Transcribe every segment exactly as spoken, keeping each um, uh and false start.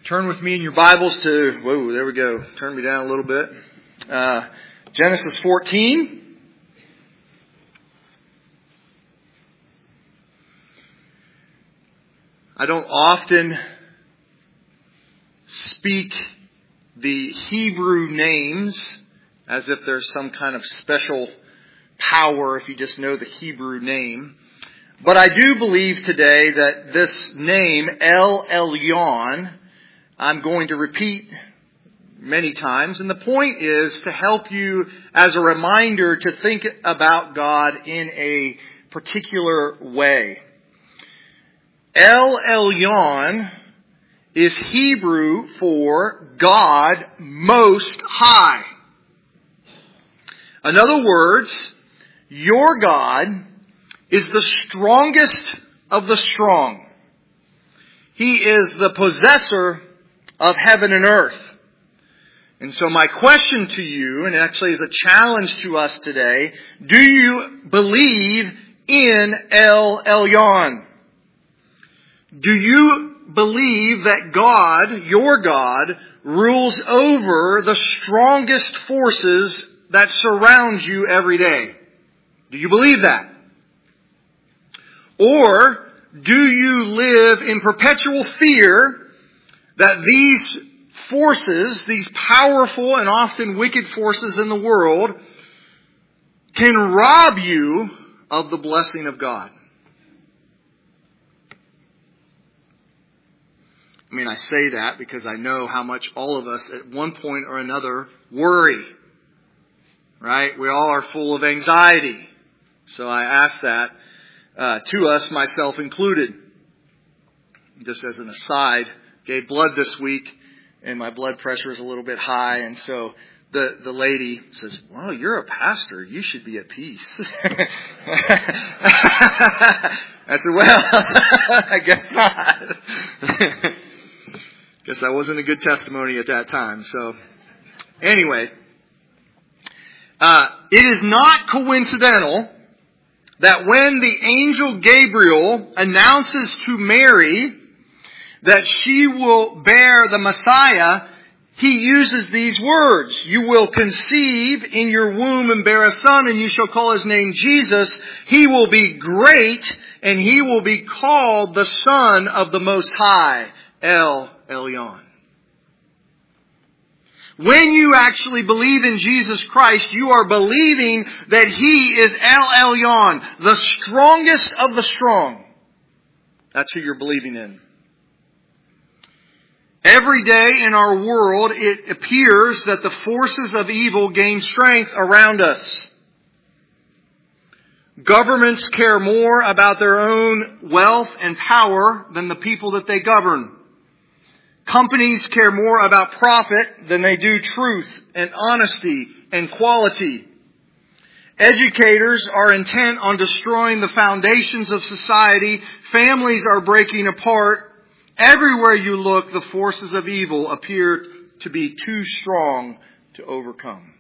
Turn with me in your Bibles to, whoa, there we go. Turn me down a little bit. Uh, Genesis fourteen. I don't often speak the Hebrew names as if there's some kind of special power if you just know the Hebrew name. But I do believe today that this name, El Elyon, I'm going to repeat many times. And the point is to help you as a reminder to think about God in a particular way. El Elyon is Hebrew for God Most High. In other words, your God is the strongest of the strong. He is the possessor of heaven and earth. And so my question to you, and it actually is a challenge to us today, do you believe in El Elyon? Do you believe that God, your God, rules over the strongest forces that surround you every day? Do you believe that? Or do you live in perpetual fear that these forces, these powerful and often wicked forces in the world, can rob you of the blessing of God? I mean, I say that because I know how much all of us at one point or another worry. Right? We all are full of anxiety. So I ask that uh, to us, myself included. Just as an aside, gave blood this week and my blood pressure is a little bit high. And so the, the lady says, well, you're a pastor. You should be at peace. I said, well, I guess not. Guess that wasn't a good testimony at that time. So anyway, uh, it is not coincidental that when the angel Gabriel announces to Mary that she will bear the Messiah, he uses these words. You will conceive in your womb and bear a son, and you shall call his name Jesus. He will be great, and he will be called the Son of the Most High, El Elyon. When you actually believe in Jesus Christ, you are believing that He is El Elyon, the strongest of the strong. That's who you're believing in. Every day in our world, it appears that the forces of evil gain strength around us. Governments care more about their own wealth and power than the people that they govern. Companies care more about profit than they do truth and honesty and quality. Educators are intent on destroying the foundations of society. Families are breaking apart. Everywhere you look, the forces of evil appear to be too strong to overcome.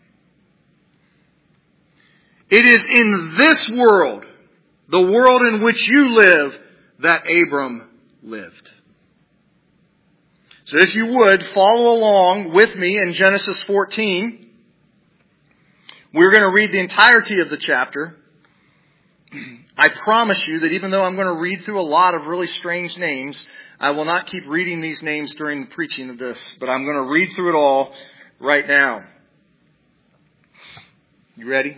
It is in this world, the world in which you live, that Abram lived. So if you would, follow along with me in Genesis fourteen. We're going to read the entirety of the chapter. I promise you that even though I'm going to read through a lot of really strange names, I will not keep reading these names during the preaching of this, but I'm going to read through it all right now. You ready?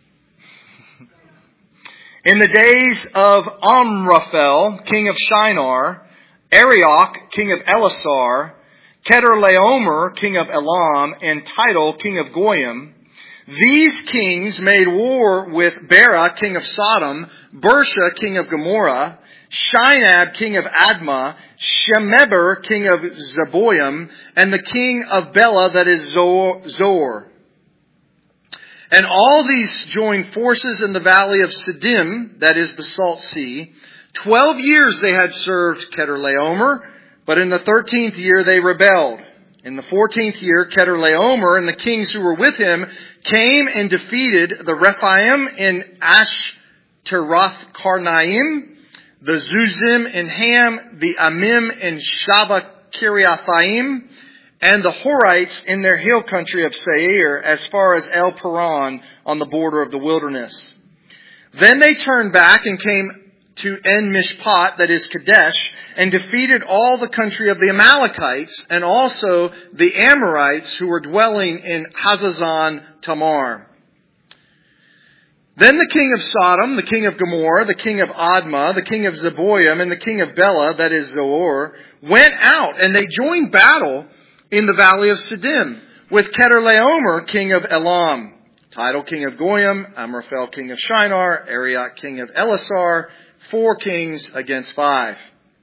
In the days of Amraphel, king of Shinar, Arioch, king of Elasar, Kedorlaomer, king of Elam, and Tidal, king of Goyim, these kings made war with Bera, king of Sodom, Bersha, king of Gomorrah, Shinab, king of Admah, Shemeber, king of Zeboim, and the king of Bela, that is Zor. And all these joined forces in the valley of Siddim, that is the Salt Sea. Twelve years they had served Kedorlaomer, but in the thirteenth year they rebelled. In the fourteenth year, Kedorlaomer and the kings who were with him came and defeated the Rephaim in Ashtaroth Karnaim, the Zuzim in Ham, the Amim in Shabbat Kiriathaim, and the Horites in their hill country of Seir, as far as El Paran on the border of the wilderness. Then they turned back and came to En Mishpat, that is Kadesh, and defeated all the country of the Amalekites, and also the Amorites who were dwelling in Hazazon Tamar. Then the king of Sodom, the king of Gomorrah, the king of Admah, the king of Zeboim, and the king of Bela, that is Zoar, went out, and they joined battle in the valley of Siddim with Chedorlaomer, king of Elam, Tidal, king of Goyim, Amraphel, king of Shinar, Arioch, king of Elasar, four kings against five.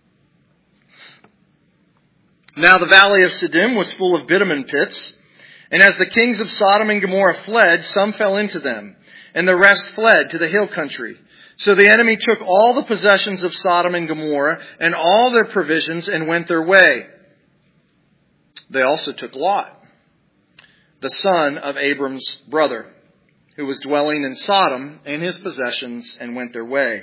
Now the valley of Siddim was full of bitumen pits, and as the kings of Sodom and Gomorrah fled, some fell into them, and the rest fled to the hill country. So the enemy took all the possessions of Sodom and Gomorrah and all their provisions and went their way. They also took Lot, the son of Abram's brother, who was dwelling in Sodom, and his possessions, and went their way.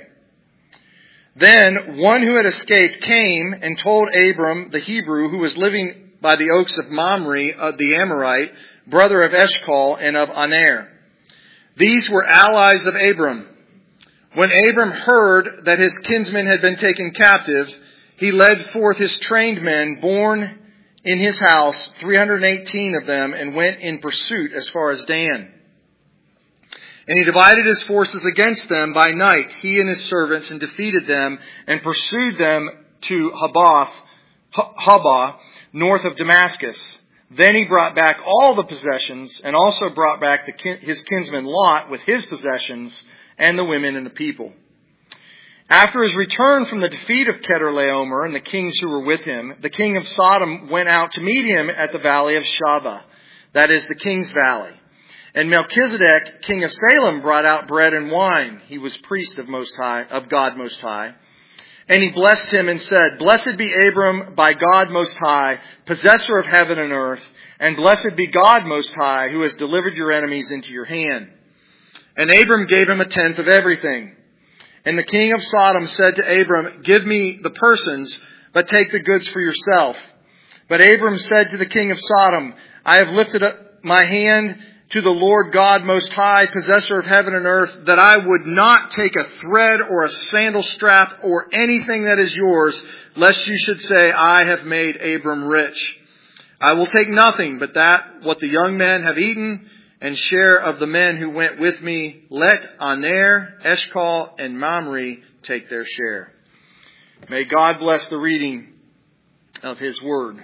Then one who had escaped came and told Abram the Hebrew, who was living by the oaks of Mamre, uh, the Amorite, brother of Eshcol and of Aner. These were allies of Abram. When Abram heard that his kinsmen had been taken captive, he led forth his trained men born in his house, three hundred eighteen of them, and went in pursuit as far as Dan. And he divided his forces against them by night, he and his servants, and defeated them, and pursued them to Habath, Habah, north of Damascus. Then he brought back all the possessions, and also brought back the kin- his kinsman Lot with his possessions, and the women and the people. After his return from the defeat of Chedorlaomer and the kings who were with him, the king of Sodom went out to meet him at the valley of Shaveh, that is the king's valley. And Melchizedek, king of Salem, brought out bread and wine. He was priest of Most High, of God Most High. And he blessed him and said, Blessed be Abram by God Most High, possessor of heaven and earth, and blessed be God Most High, who has delivered your enemies into your hand. And Abram gave him a tenth of everything. And the king of Sodom said to Abram, Give me the persons, but take the goods for yourself. But Abram said to the king of Sodom, I have lifted up my hand to the Lord God Most High, possessor of heaven and earth, that I would not take a thread or a sandal strap or anything that is yours, lest you should say, I have made Abram rich. I will take nothing but that what the young men have eaten, and share of the men who went with me. Let Aner, Eshcol, and Mamre take their share. May God bless the reading of His Word.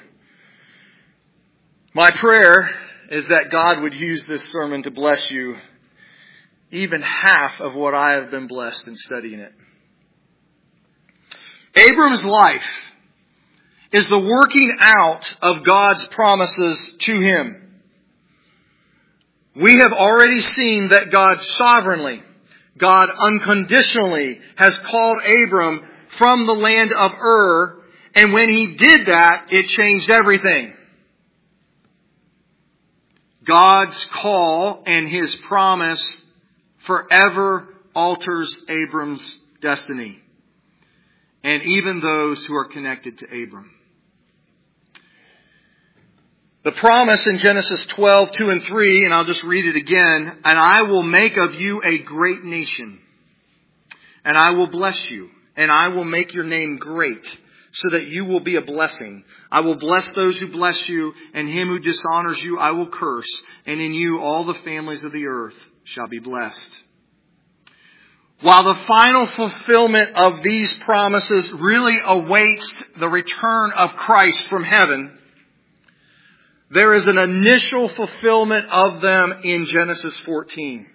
My prayer is that God would use this sermon to bless you even half of what I have been blessed in studying it. Abram's life is the working out of God's promises to him. We have already seen that God sovereignly, God unconditionally has called Abram from the land of Ur, and when He did that, it changed everything. God's call and His promise forever alters Abram's destiny, and even those who are connected to Abram. The promise in Genesis twelve, two and three, and I'll just read it again, and I will make of you a great nation, and I will bless you, and I will make your name great, so that you will be a blessing. I will bless those who bless you, and him who dishonors you I will curse, and in you all the families of the earth shall be blessed. While the final fulfillment of these promises really awaits the return of Christ from heaven, there is an initial fulfillment of them in Genesis fourteen.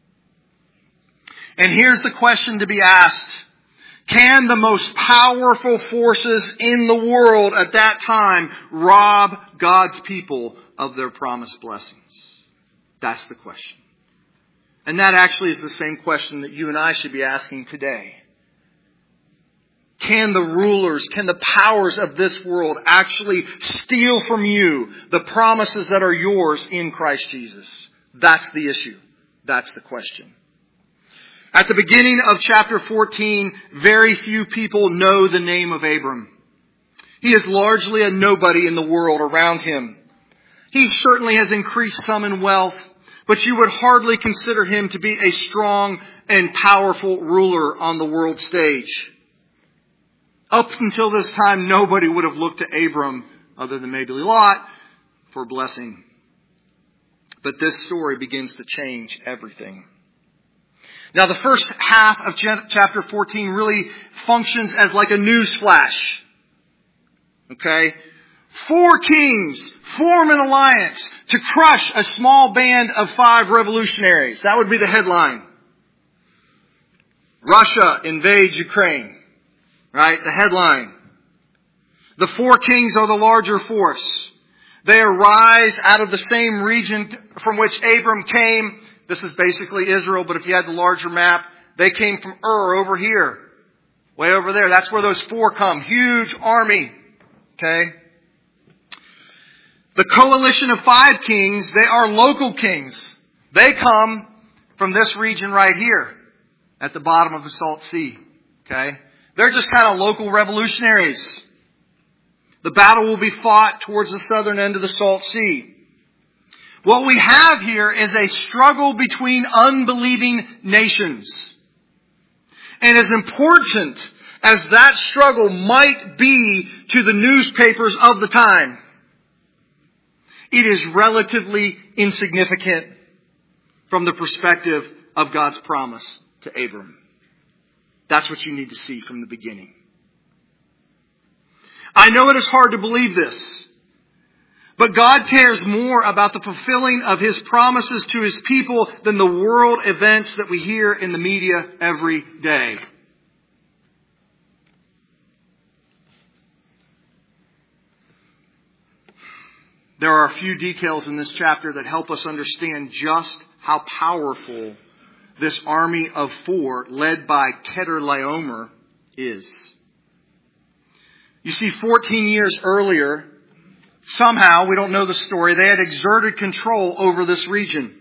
And here's the question to be asked. Can the most powerful forces in the world at that time rob God's people of their promised blessings? That's the question. And that actually is the same question that you and I should be asking today. Can the rulers, can the powers of this world actually steal from you the promises that are yours in Christ Jesus? That's the issue. That's the question. At the beginning of chapter fourteen, very few people know the name of Abram. He is largely a nobody in the world around him. He certainly has increased some in wealth, but you would hardly consider him to be a strong and powerful ruler on the world stage. Up until this time, nobody would have looked to Abram, other than maybe Lot, for blessing. But this story begins to change everything. Now, the first half of chapter fourteen really functions as like a news flash. Okay? Four kings form an alliance to crush a small band of five revolutionaries. That would be the headline. Russia invades Ukraine. Right? The headline. The four kings are the larger force. They arise out of the same region from which Abram came. This is basically Israel, but if you had the larger map, they came from Ur over here. Way over there. That's where those four come. Huge army. Okay? The coalition of five kings, they are local kings. They come from this region right here at the bottom of the Salt Sea. Okay? They're just kind of local revolutionaries. The battle will be fought towards the southern end of the Salt Sea. What we have here is a struggle between unbelieving nations. And as important as that struggle might be to the newspapers of the time, it is relatively insignificant from the perspective of God's promise to Abram. That's what you need to see from the beginning. I know it is hard to believe this, but God cares more about the fulfilling of His promises to His people than the world events that we hear in the media every day. There are a few details in this chapter that help us understand just how powerful this army of four, led by Chedorlaomer, is. You see, fourteen years earlier, somehow, we don't know the story, they had exerted control over this region.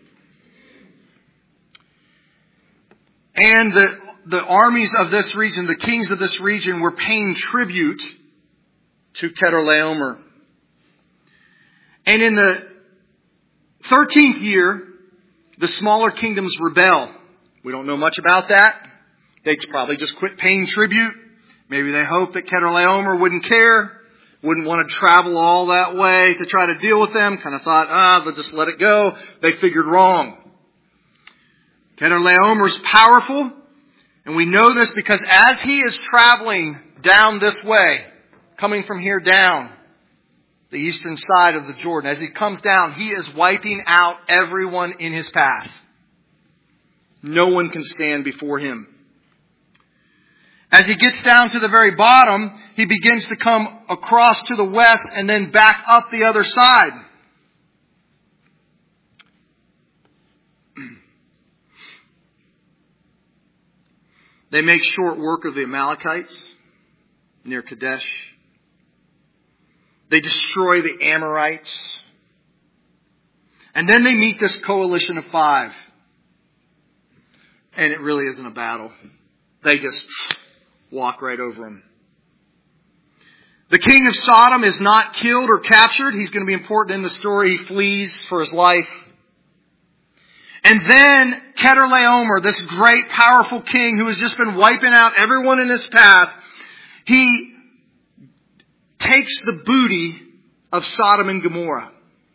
And the, the armies of this region, the kings of this region, were paying tribute to Chedorlaomer. And in the thirteenth year, the smaller kingdoms rebel. We don't know much about that. They'd probably just quit paying tribute. Maybe they hoped that Chedorlaomer wouldn't care, wouldn't want to travel all that way to try to deal with them. Kind of thought, ah, they'll just let it go. They figured wrong. Chedorlaomer's powerful, and we know this because as he is traveling down this way, coming from here down, the eastern side of the Jordan, as he comes down, he is wiping out everyone in his path. No one can stand before him. As he gets down to the very bottom, he begins to come across to the west and then back up the other side. They make short work of the Amalekites near Kadesh. They destroy the Amorites. And then they meet this coalition of five. And it really isn't a battle. They just walk right over them. The king of Sodom is not killed or captured. He's going to be important in the story. He flees for his life. And then Chedorlaomer, this great, powerful king who has just been wiping out everyone in his path, he takes the booty of Sodom and Gomorrah.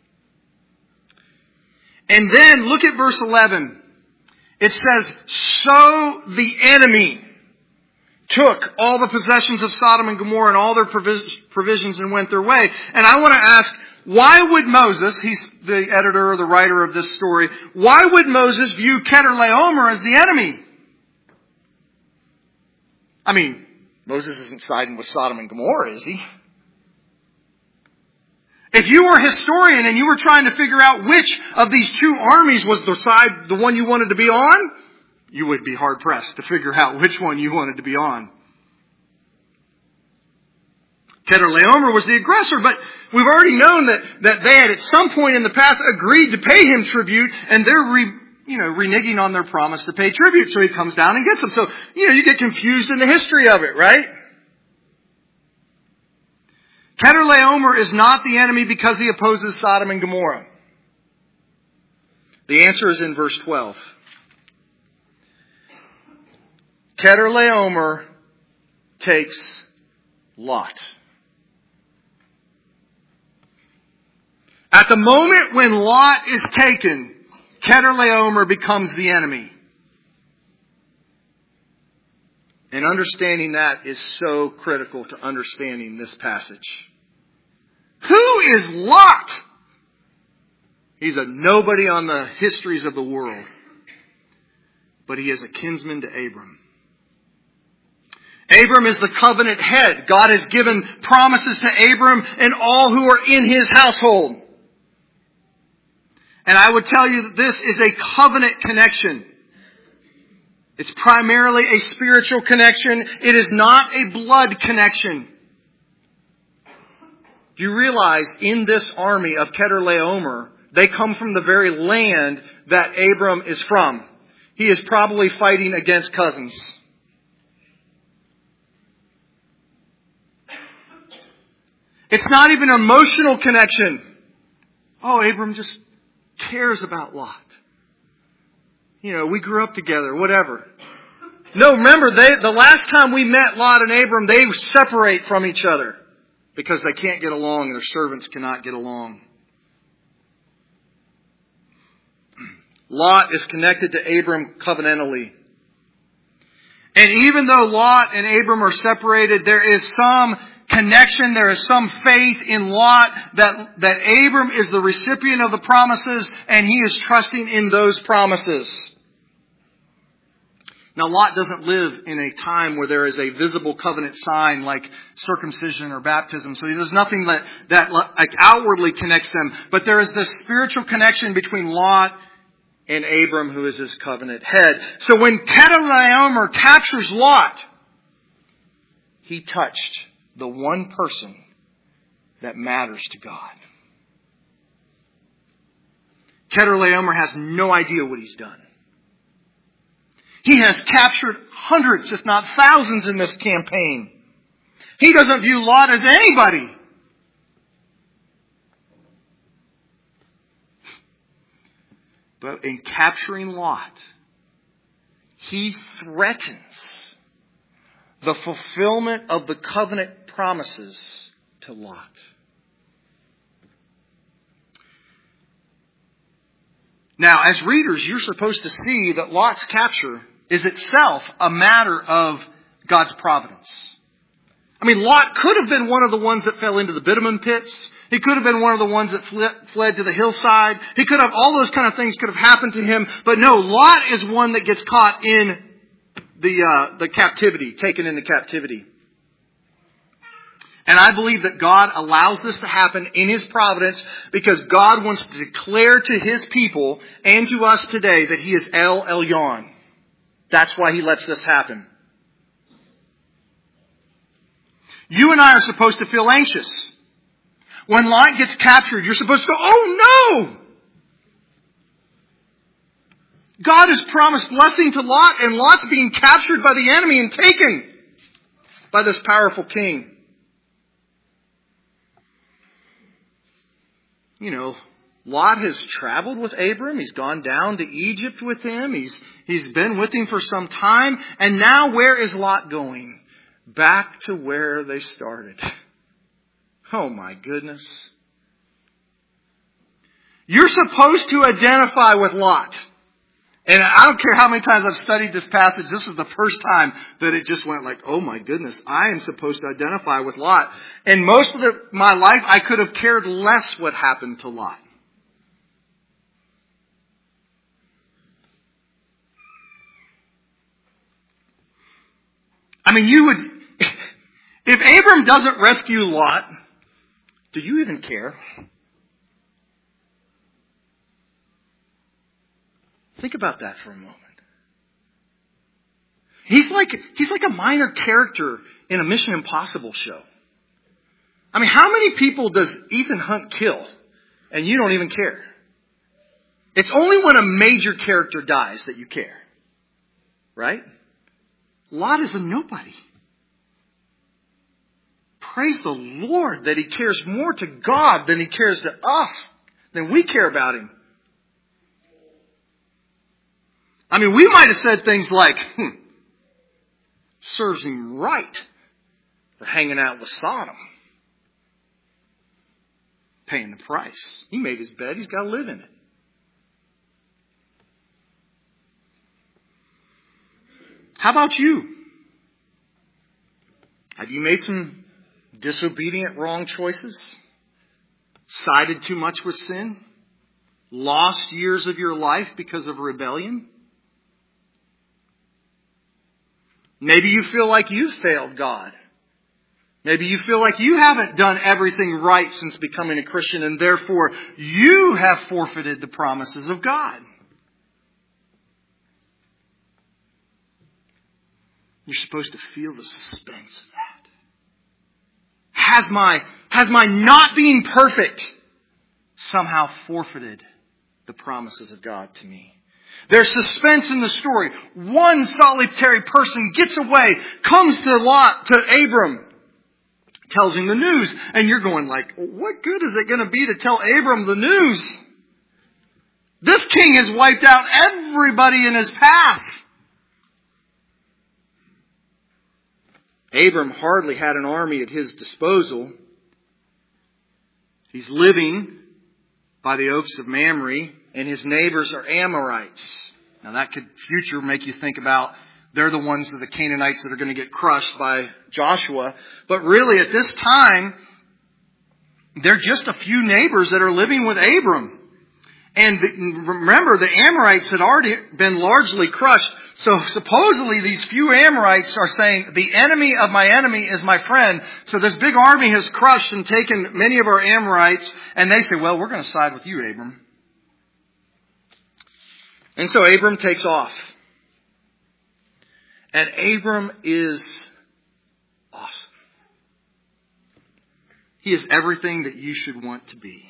And then look at verse eleven. It says, so the enemy took all the possessions of Sodom and Gomorrah and all their provisions and went their way. And I want to ask, why would Moses, he's the editor or the writer of this story, why would Moses view Chedorlaomer as the enemy? I mean, Moses isn't siding with Sodom and Gomorrah, is he? If you were a historian and you were trying to figure out which of these two armies was the side, the one you wanted to be on, you would be hard pressed to figure out which one you wanted to be on. Chedorlaomer was the aggressor, but we've already known that, that they had at some point in the past agreed to pay him tribute, and they're re, you know, reneging on their promise to pay tribute, so he comes down and gets them. So, you know, you get confused in the history of it, right? Chedorlaomer is not the enemy because he opposes Sodom and Gomorrah. The answer is in verse twelve. Chedorlaomer takes Lot. At the moment when Lot is taken, Chedorlaomer becomes the enemy. And understanding that is so critical to understanding this passage. Who is Lot? He's a nobody on the histories of the world. But he is a kinsman to Abram. Abram is the covenant head. God has given promises to Abram and all who are in his household. And I would tell you that this is a covenant connection. It's primarily a spiritual connection. It is not a blood connection. Do you realize in this army of Chedorlaomer, they come from the very land that Abram is from. He is probably fighting against cousins. It's not even an emotional connection. Oh, Abram just cares about Lot. You know, we grew up together, whatever. No, remember, they, the last time we met Lot and Abram, they separate from each other because they can't get along and their servants cannot get along. Lot is connected to Abram covenantally. And even though Lot and Abram are separated, there is some connection, there is some faith in Lot that, that Abram is the recipient of the promises and he is trusting in those promises. Now, Lot doesn't live in a time where there is a visible covenant sign like circumcision or baptism. So there's nothing that, that like outwardly connects them. But there is this spiritual connection between Lot and Abram, who is his covenant head. So when Chedorlaomer captures Lot, he touched the one person that matters to God. Chedorlaomer has no idea what he's done. He has captured hundreds, if not thousands, in this campaign. He doesn't view Lot as anybody. But in capturing Lot, he threatens the fulfillment of the covenant promises to Lot. Now, as readers, you're supposed to see that Lot's capture is itself a matter of God's providence. I mean, Lot could have been one of the ones that fell into the bitumen pits. He could have been one of the ones that fled to the hillside. He could have, all those kind of things could have happened to him. But no, Lot is one that gets caught in the, uh, the captivity, taken into captivity. And I believe that God allows this to happen in His providence because God wants to declare to His people and to us today that He is El Elyon. That's why He lets this happen. You and I are supposed to feel anxious. When Lot gets captured, you're supposed to go, oh no! God has promised blessing to Lot, and Lot's being captured by the enemy and taken by this powerful king. You know, Lot has traveled with Abram. He's gone down to Egypt with him. He's, he's been with him for some time. And now where is Lot going? Back to where they started. Oh my goodness. You're supposed to identify with Lot. And I don't care how many times I've studied this passage, this is the first time that it just went like, oh my goodness, I am supposed to identify with Lot. And most of the, my life, I could have cared less what happened to Lot. I mean, you would, if Abram doesn't rescue Lot, do you even care? Think about that for a moment. He's like, he's like a minor character in a Mission Impossible show. I mean, how many people does Ethan Hunt kill and you don't even care? It's only when a major character dies that you care. Right? Lot is a nobody. Praise the Lord that He cares more to God than He cares to us, than we care about Him. I mean, we might have said things like, hmm, serves Him right for hanging out with Sodom. Paying the price. He made his bed, he's got to live in it. How about you? Have you made some disobedient, wrong choices? Sided too much with sin? Lost years of your life because of rebellion? Maybe you feel like you've failed God. Maybe you feel like you haven't done everything right since becoming a Christian, and therefore you have forfeited the promises of God. You're supposed to feel the suspense of that. Has my, has my not being perfect somehow forfeited the promises of God to me? There's suspense in the story. One solitary person gets away, comes to Lot, to Abram, tells him the news. And you're going like, what good is it going to be to tell Abram the news? This king has wiped out everybody in his path. Abram hardly had an army at his disposal. He's living by the oaks of Mamre, and his neighbors are Amorites. Now that could future make you think about they're the ones that the Canaanites that are going to get crushed by Joshua. But really at this time, they're just a few neighbors that are living with Abram. And remember, the Amorites had already been largely crushed. So supposedly these few Amorites are saying, the enemy of my enemy is my friend. So this big army has crushed and taken many of our Amorites. And they say, well, we're going to side with you, Abram. And so Abram takes off. And Abram is awesome. He is everything that you should want to be.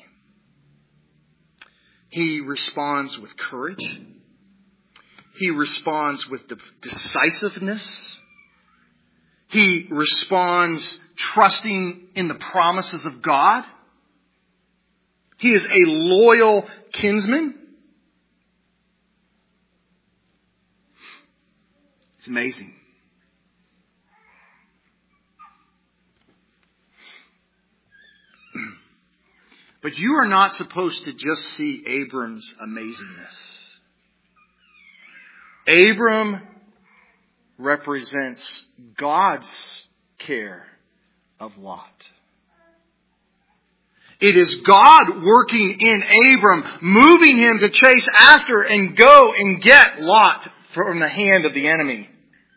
He responds with courage. He responds with decisiveness. He responds trusting in the promises of God. He is a loyal kinsman. It's amazing. But you are not supposed to just see Abram's amazingness. Abram represents God's care of Lot. It is God working in Abram, moving him to chase after and go and get Lot from the hand of the enemy.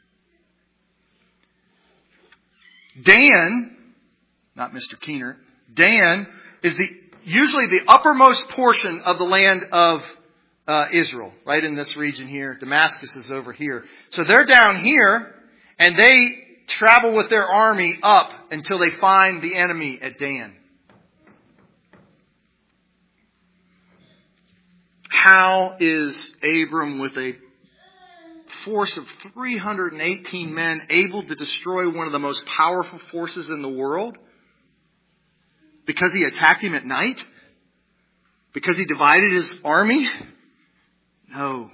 Dan, not Mister Keener, Dan is the usually the uppermost portion of the land of uh, Israel, right in this region here. Damascus is over here. So they're down here, and they travel with their army up until they find the enemy at Dan. How is Abram, with a force of three hundred eighteen men, able to destroy one of the most powerful forces in the world? Because he attacked him at night? Because he divided his army? No.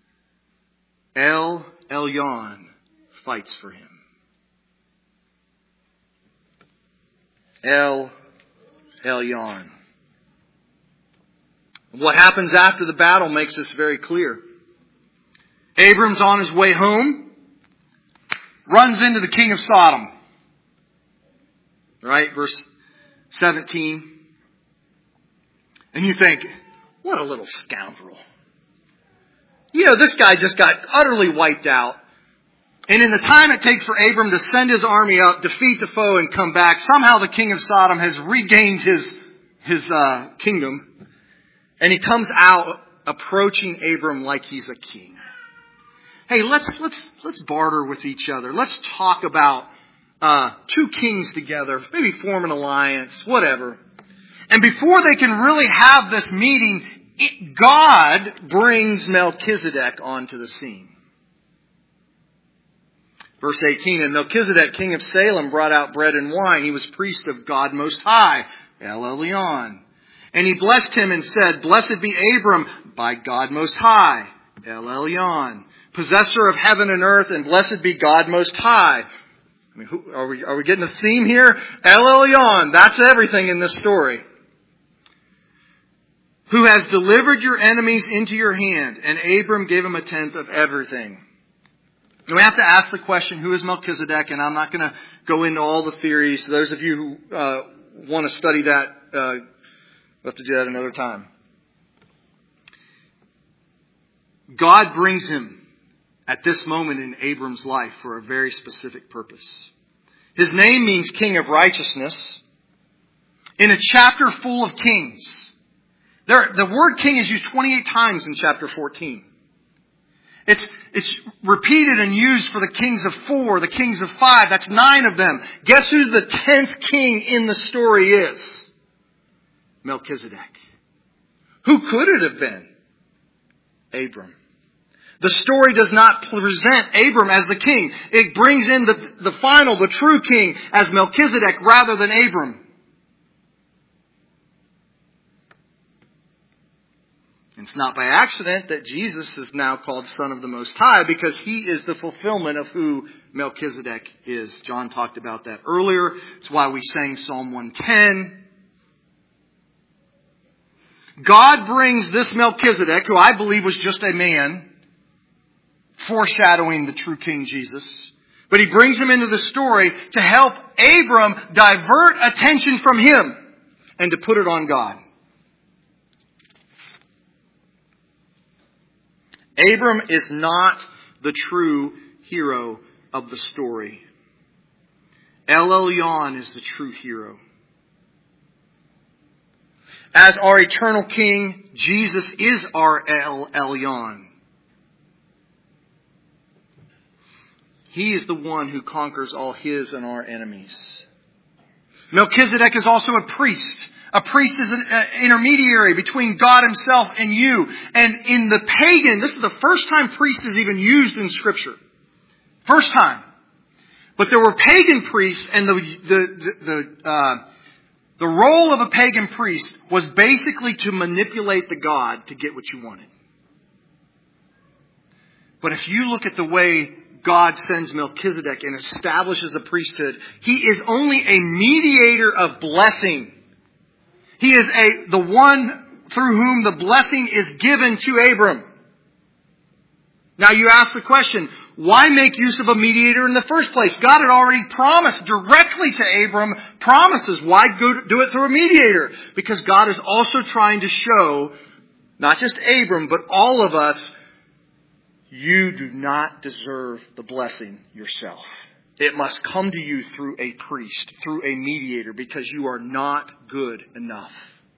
El Elyon fights for him. El Elyon. What happens after the battle makes this very clear. Abram's on his way home, runs into the king of Sodom. Right? Verse seventeen. And you think, what a little scoundrel. You know, this guy just got utterly wiped out. And in the time it takes for Abram to send his army up, defeat the foe, and come back, somehow the king of Sodom has regained his, his uh, kingdom. And he comes out approaching Abram like he's a king. Hey, let's let's let's barter with each other. Let's talk about uh, two kings together, maybe form an alliance, whatever. And before they can really have this meeting, it, God brings Melchizedek onto the scene. Verse eighteen, and Melchizedek, king of Salem, brought out bread and wine. He was priest of God Most High, El Elyon. And he blessed him and said, Blessed be Abram by God Most High, El Elyon, possessor of heaven and earth, and blessed be God Most High. I mean, who, are we are we getting a theme here? El Elyon, that's everything in this story. Who has delivered your enemies into your hand, and Abram gave him a tenth of everything. And we have to ask the question, who is Melchizedek? And I'm not going to go into all the theories. Those of you who uh, want to study that, uh, we'll have to do that another time. God brings him at this moment in Abram's life for a very specific purpose. His name means King of Righteousness. In a chapter full of kings, there, the word king is used twenty-eight times in chapter fourteen. It's, it's repeated and used for the kings of four, the kings of five. That's nine of them. Guess who the tenth king in the story is? Melchizedek. Who could it have been? Abram. The story does not present Abram as the king. It brings in the, the final, the true king as Melchizedek rather than Abram. It's not by accident that Jesus is now called Son of the Most High, because he is the fulfillment of who Melchizedek is. John talked about that earlier. It's why we sang Psalm one ten. God brings this Melchizedek, who I believe was just a man, foreshadowing the true King Jesus. But he brings him into the story to help Abram divert attention from him and to put it on God. Abram is not the true hero of the story. El Elyon is the true hero. As our eternal King, Jesus is our El Elyon. He is the one who conquers all his and our enemies. Melchizedek is also a priest. A priest is an uh, intermediary between God himself and you. And in the pagan, this is the first time priest is even used in Scripture. First time. But there were pagan priests, and the the the the, uh, the role of a pagan priest was basically to manipulate the god to get what you wanted. But if you look at the way God sends Melchizedek and establishes a priesthood, he is only a mediator of blessing. He is a the one through whom the blessing is given to Abram. Now you ask the question, why make use of a mediator in the first place? God had already promised directly to Abram promises. Why go do it through a mediator? Because God is also trying to show, not just Abram, but all of us, you do not deserve the blessing yourself. It must come to you through a priest, through a mediator, because you are not good enough.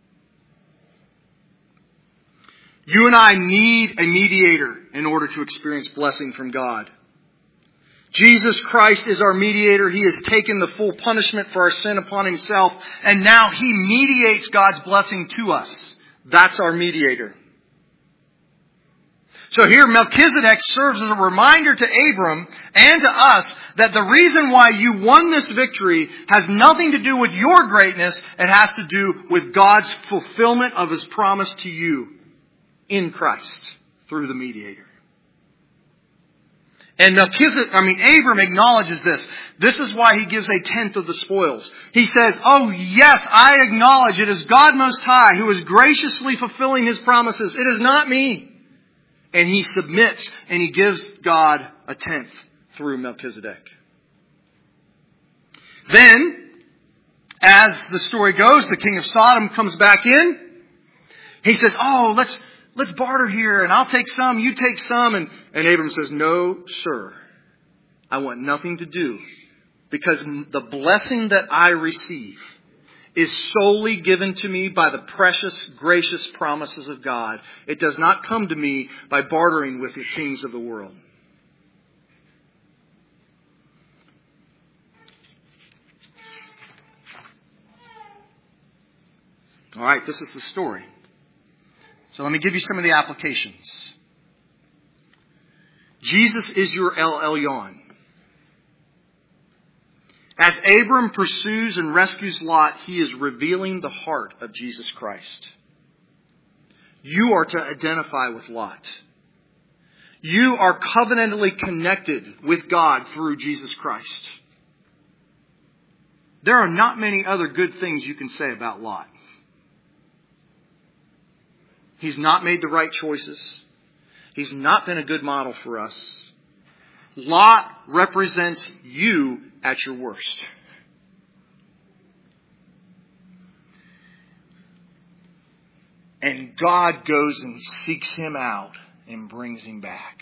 You and I need a mediator in order to experience blessing from God. Jesus Christ is our mediator. He has taken the full punishment for our sin upon himself, and now he mediates God's blessing to us. That's our mediator. So here Melchizedek serves as a reminder to Abram and to us that the reason why you won this victory has nothing to do with your greatness. It has to do with God's fulfillment of his promise to you in Christ through the mediator. And Melchizedek, I mean, Abram acknowledges this. This is why he gives a tenth of the spoils. He says, oh yes, I acknowledge it is God Most High who is graciously fulfilling his promises. It is not me. And he submits and he gives God a tenth through Melchizedek. Then, as the story goes, the king of Sodom comes back in. He says, oh, let's let's barter here, and I'll take some, you take some. And, and Abram says, no, sir. I want nothing to do. Because the blessing that I receive is solely given to me by the precious, gracious promises of God. It does not come to me by bartering with the kings of the world. All right, this is the story. So let me give you some of the applications. Jesus is your El Elyon. As Abram pursues and rescues Lot, he is revealing the heart of Jesus Christ. You are to identify with Lot. You are covenantally connected with God through Jesus Christ. There are not many other good things you can say about Lot. He's not made the right choices. He's not been a good model for us. Lot represents you at your worst. And God goes and seeks him out and brings him back.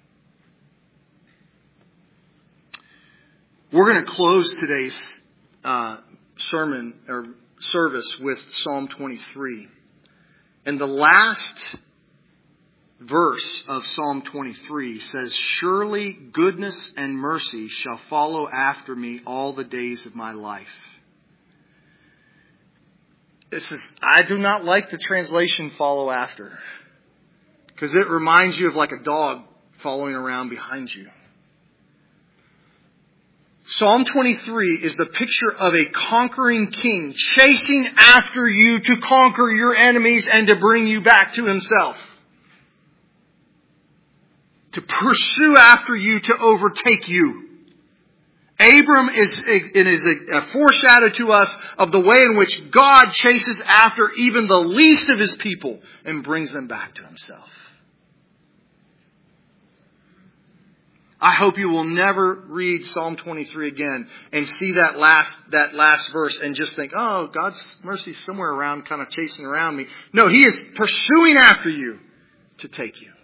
We're going to close today's uh, sermon or service with Psalm twenty-three. And the last verse of Psalm twenty-three says, "Surely goodness and mercy shall follow after me all the days of my life." This is, I do not like the translation "follow after," because it reminds you of like a dog following around behind you. Psalm twenty-three is the picture of a conquering king chasing after you to conquer your enemies and to bring you back to himself. To pursue after you, to overtake you. Abram is, it is a, a foreshadow to us of the way in which God chases after even the least of his people and brings them back to himself. I hope you will never read Psalm twenty-three again and see that last, that last verse and just think, oh, God's mercy is somewhere around, kind of chasing around me. No, he is pursuing after you to take you.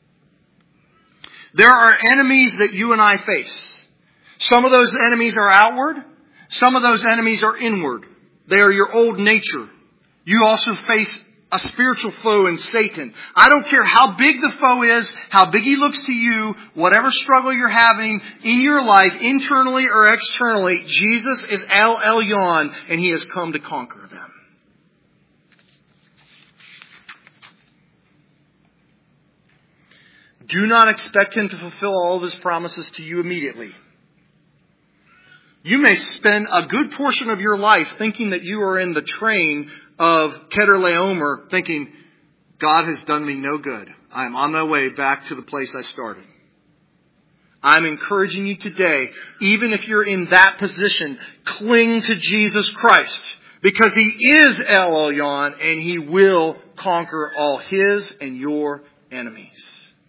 There are enemies that you and I face. Some of those enemies are outward. Some of those enemies are inward. They are your old nature. You also face a spiritual foe in Satan. I don't care how big the foe is, how big he looks to you, whatever struggle you're having in your life, internally or externally, Jesus is El Elyon, and he has come to conquer them. Do not expect him to fulfill all of his promises to you immediately. You may spend a good portion of your life thinking that you are in the train of Kedorlaomer, thinking, God has done me no good. I am on my way back to the place I started. I'm encouraging you today, even if you're in that position, cling to Jesus Christ. Because he is El Elyon, and he will conquer all his and your enemies.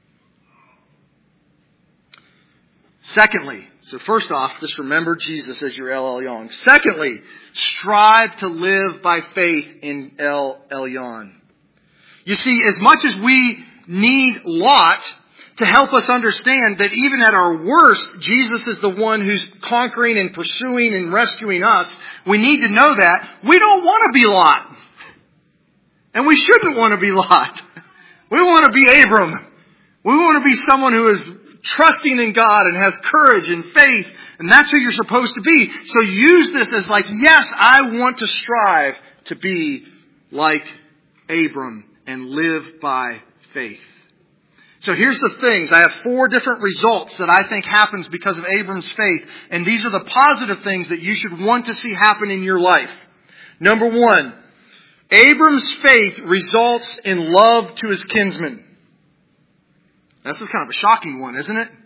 Secondly, so first off, just remember Jesus as your El Elyon. Secondly, strive to live by faith in El Elyon. You see, as much as we need Lot to help us understand that even at our worst, Jesus is the one who's conquering and pursuing and rescuing us, we need to know that we don't want to be Lot. And we shouldn't want to be Lot. We want to be Abram. We want to be someone who is trusting in God and has courage and faith. And that's who you're supposed to be. So use this as like, yes, I want to strive to be like Abram and live by faith. So here's the things. I have four different results that I think happens because of Abram's faith. And these are the positive things that you should want to see happen in your life. Number one, Abram's faith results in love to his kinsmen. This is kind of a shocking one, isn't it?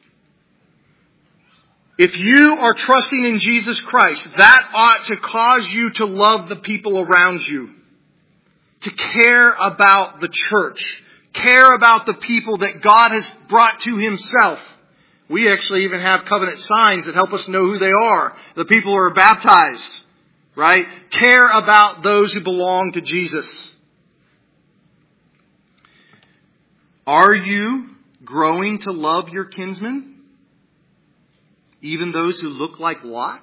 If you are trusting in Jesus Christ, that ought to cause you to love the people around you. To care about the church. Care about the people that God has brought to himself. We actually even have covenant signs that help us know who they are. The people who are baptized. Right? Care about those who belong to Jesus. Are you growing to love your kinsmen? Even those who look like Lot?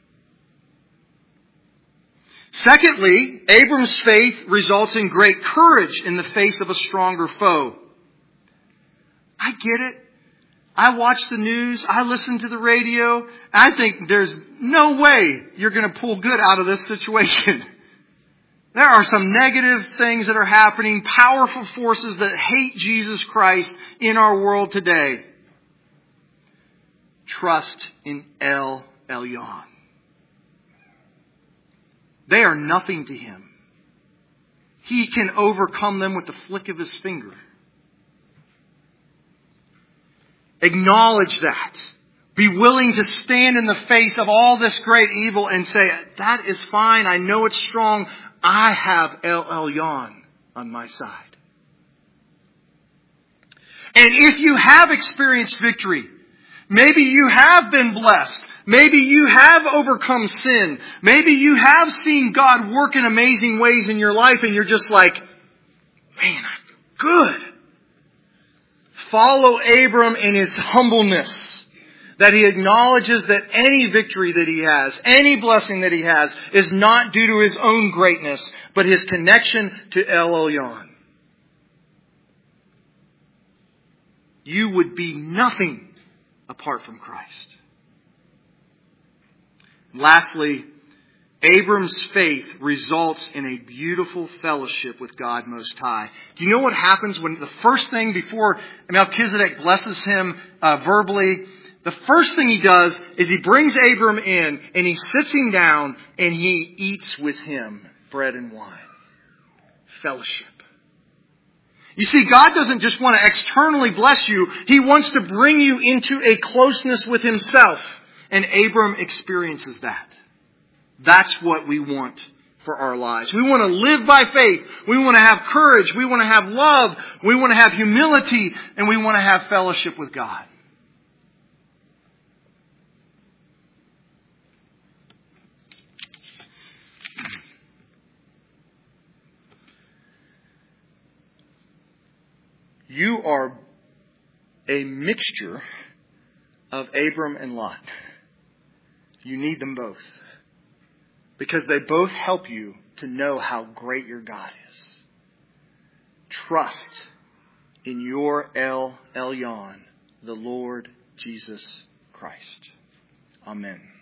Secondly, Abram's faith results in great courage in the face of a stronger foe. I get it. I watch the news. I listen to the radio. I think there's no way you're going to pull good out of this situation. There are some negative things that are happening, powerful forces that hate Jesus Christ in our world today. Trust in El Elyon. They are nothing to Him. He can overcome them with the flick of His finger. Acknowledge that. Be willing to stand in the face of all this great evil and say, that is fine. I know it's strong. I have El Elyon on my side. And if you have experienced victory, maybe you have been blessed. Maybe you have overcome sin. Maybe you have seen God work in amazing ways in your life and you're just like, man, I feel good. Follow Abram in his humbleness, that he acknowledges that any victory that he has, any blessing that he has, is not due to his own greatness, but his connection to El Elyon. You would be nothing apart from Christ. Lastly, Abram's faith results in a beautiful fellowship with God Most High. Do you know what happens when the first thing before Melchizedek blesses him uh, verbally, the first thing he does is he brings Abram in and he sits him down and he eats with him bread and wine. Fellowship. You see, God doesn't just want to externally bless you. He wants to bring you into a closeness with Himself. And Abram experiences that. That's what we want for our lives. We want to live by faith. We want to have courage. We want to have love. We want to have humility. And we want to have fellowship with God. You are a mixture of Abram and Lot. You need them both. Because they both help you to know how great your God is. Trust in your El Elyon, the Lord Jesus Christ. Amen.